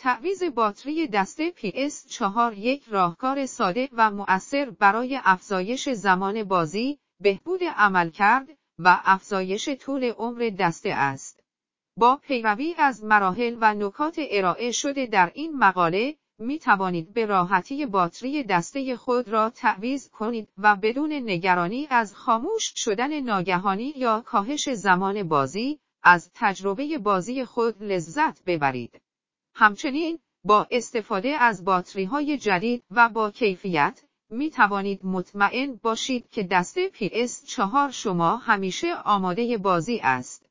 تعویض باتری دسته PS4 یک راهکار ساده و مؤثر برای افزایش زمان بازی، بهبود عملکرد و افزایش طول عمر دسته است. با پیروی از مراحل و نکات ارائه شده در این مقاله، می توانید به راحتی باتری دسته خود را تعویض کنید و بدون نگرانی از خاموش شدن ناگهانی یا کاهش زمان بازی، از تجربه بازی خود لذت ببرید. همچنین، با استفاده از باتری‌های جدید و با کیفیت، می توانید مطمئن باشید که دسته PS4 شما همیشه آماده بازی است.